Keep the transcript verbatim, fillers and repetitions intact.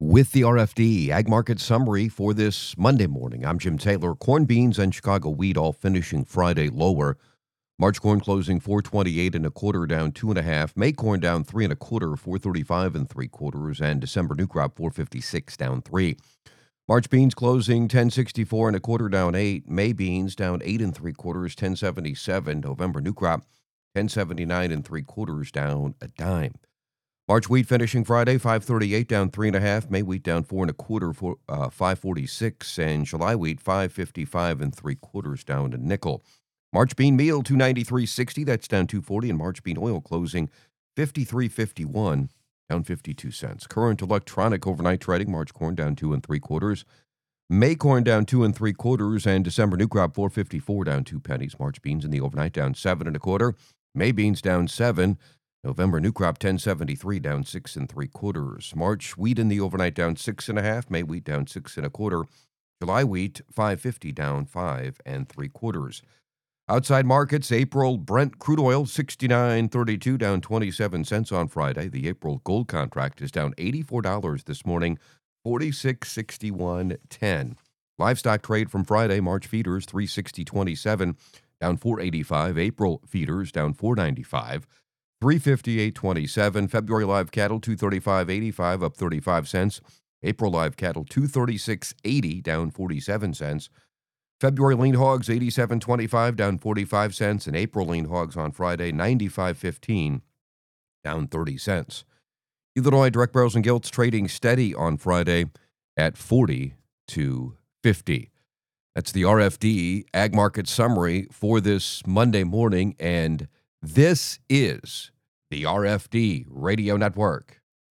With the R F D Ag Market Summary for this Monday morning, I'm Jim Taylor. Corn, beans, and Chicago wheat all finishing Friday lower. March corn closing four twenty-eight and a quarter, down two and a half. May corn down three and a quarter, four thirty-five and three quarters, and December new crop four fifty-six, down three. March beans closing ten sixty-four and a quarter, down eight. May beans down eight and three quarters, ten seventy-seven. November new crop ten seventy-nine and three quarters, down a dime. March wheat finishing Friday five thirty-eight, down three and a half. May wheat down four and a quarter, for uh, five forty-six, and July wheat five fifty-five and three quarters, down a nickel. March bean meal two ninety-three sixty, that's down two forty, and March bean oil closing fifty-three fifty-one, down fifty-two cents. Current electronic overnight trading, March corn down two and three quarters, May corn down two and three quarters, and December new crop four fifty-four, down two pennies. March beans in the overnight down seven and a quarter, May beans down seven. November new crop ten seventy-three, down six and three quarters. March wheat in the overnight down six and a half. May wheat down six and a quarter. July wheat five fifty, down five and three quarters. Outside markets, April Brent crude oil sixty-nine thirty-two, down twenty-seven cents on Friday. The April gold contract is down eighty-four dollars this morning, forty-six sixty-one ten. Livestock trade from Friday, March feeders three sixty twenty-seven, down four eighty-five. April feeders down four ninety-five. three fifty-eight twenty-seven. February live cattle two thirty-five eighty-five, up thirty-five cents. April live cattle two thirty-six eighty, down forty-seven cents. February lean hogs eighty-seven twenty-five, down forty-five cents, and April lean hogs on Friday ninety-five fifteen, down thirty cents. Illinois direct barrels and gilts trading steady on Friday at forty-two fifty. That's the R F D Ag Market Summary for this Monday morning, and this is the R F D Radio Network.